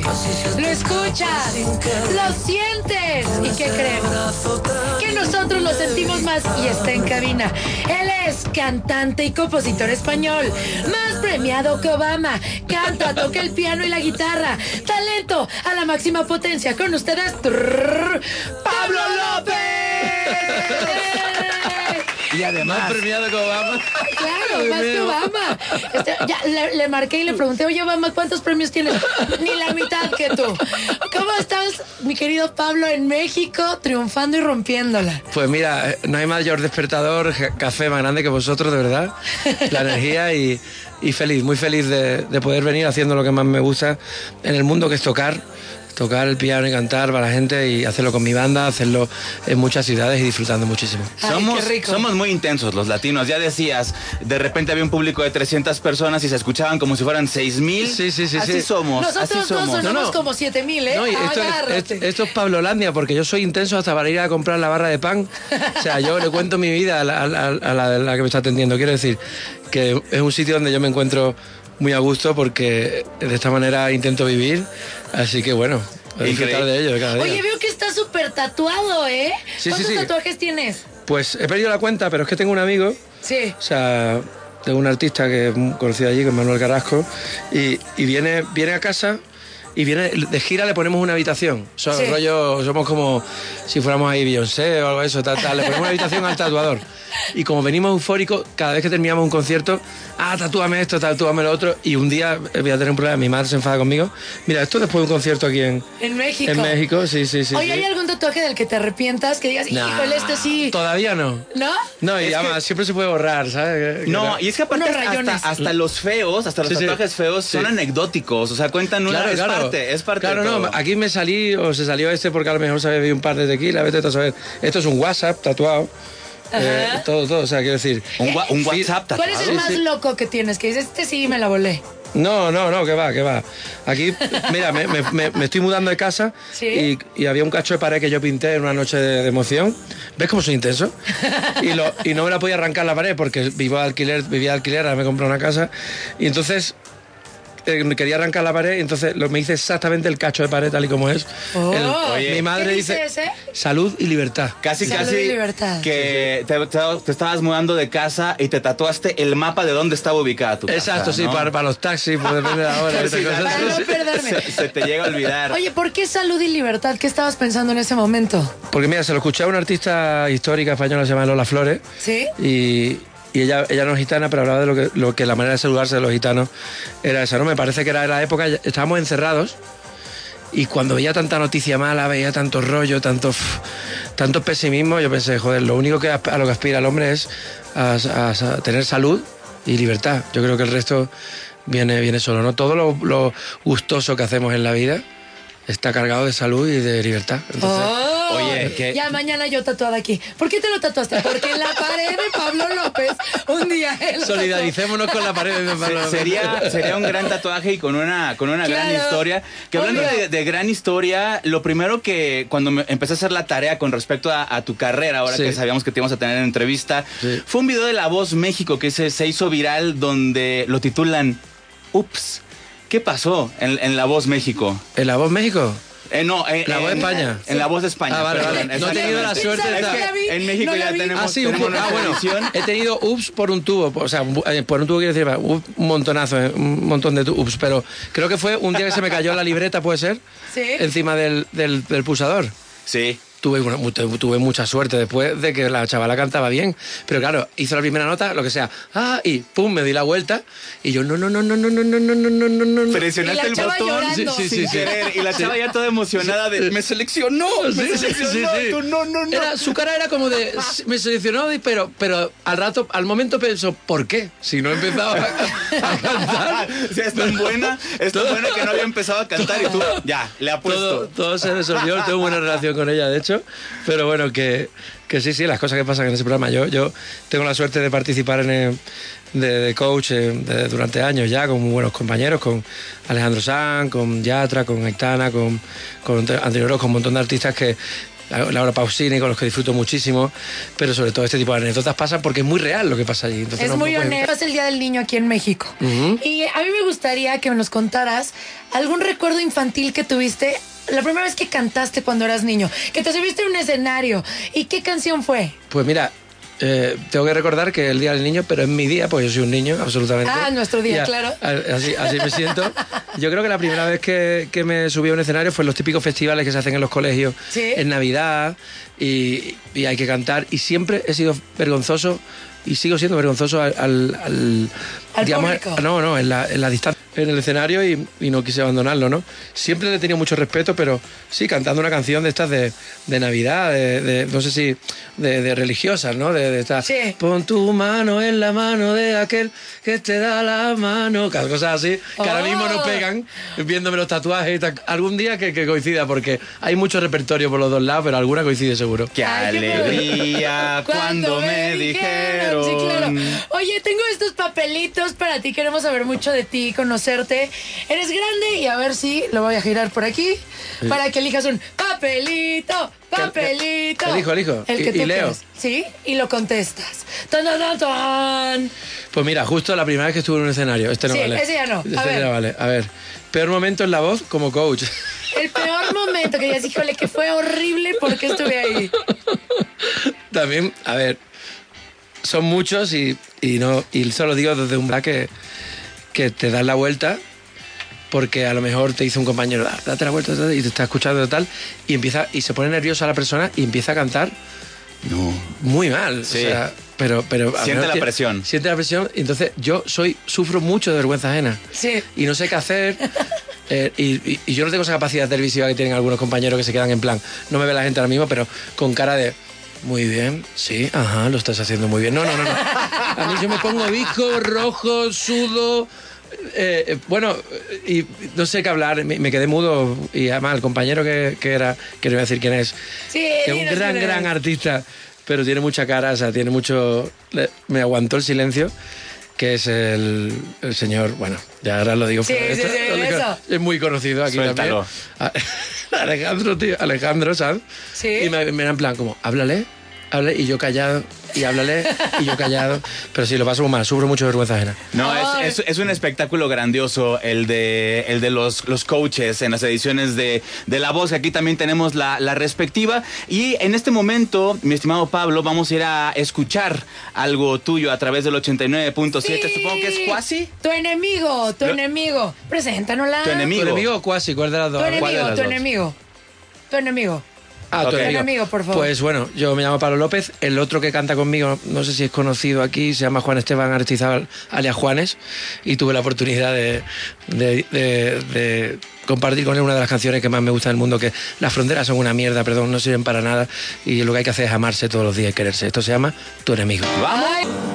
lo escuchas, lo sientes. ¿Y qué creen? Que nosotros lo sentimos más y está en cabina. Él es cantante y compositor español, más premiado que Obama. Canta, toca el piano y la guitarra. Talento a la máxima potencia. Con ustedes, Pablo López. Y además más premiado que Obama. Claro, más que Obama. Ya le marqué y le pregunté, oye, Obama, ¿cuántos premios tienes? Ni la mitad que tú. ¿Cómo estás, mi querido Pablo, en México, triunfando y rompiéndola? Pues mira, no hay mayor despertador, café más grande que vosotros, de verdad. La energía y feliz, muy feliz de poder venir haciendo lo que más me gusta en el mundo, que es tocar el piano y cantar para la gente y hacerlo con mi banda, hacerlo en muchas ciudades y disfrutando muchísimo. Ay, qué rico. Somos muy intensos los latinos, ya decías, de repente había un público de 300 personas y se escuchaban como si fueran 6,000. Sí. Así somos, Nosotros así dos somos. somos como 7,000, ¿eh? No, y esto es Pablolandia, porque yo soy intenso hasta para ir a comprar la barra de pan. O sea, yo le cuento mi vida a la que me está atendiendo. Quiero decir que es un sitio donde yo me encuentro muy a gusto, porque de esta manera intento vivir. Así que bueno, disfrutar de ello cada día. Oye, veo que estás súper tatuado, ¿eh? Sí, ¿Cuántos sí. tatuajes tienes? Pues he perdido la cuenta, pero es que tengo un amigo. Sí. O sea, tengo un artista que es conocido allí, que es Manuel Carrasco, y viene a casa y viene de gira, le ponemos una habitación. Sí. Rollo, somos como si fuéramos ahí Beyoncé o algo de eso, tal. Le ponemos una habitación al tatuador. Y como venimos eufóricos, cada vez que terminamos un concierto, tatúame esto, tatúame lo otro. Y un día voy a tener un problema, mi madre se enfada conmigo. Mira, esto después de un concierto aquí en México. En México, sí. Oye, ¿hay algún tatuaje del que te arrepientas? Que digas, híjole, este sí. Todavía no. ¿No? No, y además siempre se puede borrar, ¿sabes? No, y es que aparte Unos rayones. hasta los feos, hasta los tatuajes feos son anecdóticos, o sea, cuentan una... Claro. Es parte Claro, de todo. no, aquí me salí o se salió porque a lo mejor se había bebido un par de tequila, vete a saber. Esto es un WhatsApp tatuado. Todo, o sea, quiero decir... Un WhatsApp tatuado. ¿Cuál es el más loco que tienes? Que dices, este sí me la volé. No, que va. Aquí, mira, me estoy mudando de casa. ¿Sí? y había un cacho de pared que yo pinté en una noche de emoción. ¿Ves cómo soy intenso? Y no me la podía arrancar la pared porque vivía de alquiler, ahora me compré una casa. Y entonces quería arrancar la pared, y entonces me hice exactamente el cacho de pared tal y como es. Oye, mi madre ¿qué dice ese? salud y libertad. Casi Salud y libertad. que te estabas mudando de casa y te tatuaste el mapa de dónde estaba ubicada tu casa. Exacto, sí, ¿no? para los taxis, pues depende de la hora. Sí, Para no perderme. se te llega a olvidar. Oye, ¿por qué salud y libertad? ¿Qué estabas pensando en ese momento? Porque mira, se lo escuché a una artista histórica española, se llama Lola Flores. ¿Sí? Y ella no es gitana, pero hablaba de lo que la manera de saludarse de los gitanos era esa, ¿no? Me parece que era de la época, estábamos encerrados, y cuando veía tanta noticia mala, veía tanto rollo, tanto pesimismo, yo pensé, joder, lo único a lo que aspira el hombre es a tener salud y libertad. Yo creo que el resto viene solo, ¿no? Todo lo gustoso que hacemos en la vida está cargado de salud y de libertad. Entonces, oye, que... Ya mañana yo tatuada aquí. ¿Por qué te lo tatuaste? Porque en la pared de Pablo López un día él solidaricémonos con la pared de Pablo López. Sería un gran tatuaje y con una gran historia. Que hablando de gran historia, lo primero que cuando empecé a hacer la tarea con respecto a tu carrera, ahora que sabíamos que te íbamos a tener en entrevista, fue un video de La Voz México que se hizo viral, donde lo titulan Ups. ¿Qué pasó en La Voz México? ¿En La Voz México? No, La Voz de España. En La Voz de España. Vale. No he tenido la suerte de estar. En México ya tenemos una bueno. He tenido ups por un tubo. O sea, por un tubo quiero decir un montonazo, un montón de ups. Pero creo que fue un día que se me cayó la libreta, ¿puede ser? Sí. Encima del pulsador. Sí. Tuve mucha suerte después de que la chavala cantaba bien. Pero claro, hizo la primera nota, lo que sea. Y pum, me di la vuelta. Y yo, no. Presionaste el botón sin querer. Y la chava ya toda emocionada de, me seleccionó. Tú, no. Su cara era como de, me seleccionó, pero al momento pensó, ¿por qué? Si no empezaba a cantar. O sea, es tan buena que no había empezado a cantar y tú, ya, le ha puesto. Todo se resolvió, tengo buena relación con ella, de hecho. Pero bueno, que sí, las cosas que pasan en ese programa. Yo tengo la suerte de participar de coach durante años ya, con muy buenos compañeros, con Alejandro Sanz, con Yatra, con Aitana, con Antonio Orozco, con un montón de artistas Laura Pausini, con los que disfruto muchísimo, pero sobre todo este tipo de anécdotas pasan porque es muy real lo que pasa allí. Entonces, es muy honesto. Es el Día del Niño aquí en México. Y a mí me gustaría que nos contaras algún recuerdo infantil que tuviste la primera vez que cantaste cuando eras niño, que te subiste en un escenario. ¿Y qué canción fue? Pues mira, tengo que recordar que el Día del Niño, pero es mi día, pues yo soy un niño, absolutamente. Nuestro día, claro. Así me siento. Yo creo que la primera vez que me subí a un escenario fue en los típicos festivales que se hacen en los colegios, ¿sí?, en Navidad, y hay que cantar. Y siempre he sido vergonzoso, y sigo siendo vergonzoso al digamos, público. No, en la distancia, en el escenario, y no quise abandonarlo, ¿no? Siempre le he tenido mucho respeto, pero sí, cantando una canción de estas de Navidad, no sé si, de religiosas, ¿no? De estas, sí. Pon tu mano en la mano de aquel que te da la mano, cosas así, que ahora mismo no pegan, viéndome los tatuajes y tal. Algún día que coincida, porque hay mucho repertorio por los dos lados, pero alguna coincide seguro. ¡Qué alegría cuando me dijeron! Sí, claro. Oye, tengo estos papelitos para ti, queremos saber mucho de ti, conocerte. Eres grande y a ver si lo voy a girar por aquí, sí, para que elijas un papelito. Elijo. El que tú leo. Quieres. Sí, y lo contestas. ¡Tan, tan, tan, tan! Pues mira, justo la primera vez que estuve en un escenario. Este no sí, vale. Ese ya no. Vale. A ver. Peor momento en la voz como coach. El peor momento que ya dije, híjole, que fue horrible porque estuve ahí. También, a ver, son muchos y solo digo desde un bla que te das la vuelta, porque a lo mejor te dice un compañero, date la vuelta, y te está escuchando y tal, y se pone nerviosa la persona y empieza a cantar muy mal. Sí. O sea, pero siente la presión. Siente la presión, y entonces yo sufro mucho de vergüenza ajena. Sí. Y no sé qué hacer. Y yo no tengo esa capacidad televisiva que tienen algunos compañeros que se quedan en plan, no me ve la gente ahora mismo, pero con cara de, muy bien, sí, ajá, lo estás haciendo muy bien. No. A mí yo me pongo visco, rojo, sudo. Y no sé qué hablar, me quedé mudo. Y además el compañero que era, que no voy a decir quién es, sí, que es un gran artista, pero tiene mucha cara, o sea, tiene mucho. Me aguantó el silencio, que es el señor, bueno, ya ahora lo digo. Sí, eso. Es muy conocido aquí. Suéltalo. También. Alejandro Sanz. Sí. Y me era en plan como, háblale, y yo callado, y háblale, y yo callado. Pero sí, lo paso muy mal, sufro mucho vergüenza ajena. No, es un espectáculo grandioso el de los coaches en las ediciones de La Voz. Aquí también tenemos la respectiva. Y en este momento, mi estimado Pablo, vamos a ir a escuchar algo tuyo a través del 89.7. Sí. Supongo que es Cuasi. Tu enemigo. Preséntanosla. ¿Tu enemigo o Cuasi? ¿Cuál de las dos? Tu enemigo. Tu enemigo, por favor. Pues bueno, yo me llamo Pablo López. El otro que canta conmigo, no sé si es conocido aquí, se llama Juan Esteban Aristizábal, alias Juanes, y tuve la oportunidad de compartir con él una de las canciones que más me gusta del mundo, que las fronteras son una mierda, perdón, no sirven para nada, y lo que hay que hacer es amarse todos los días y quererse. Esto se llama Tu enemigo. ¡Vamos!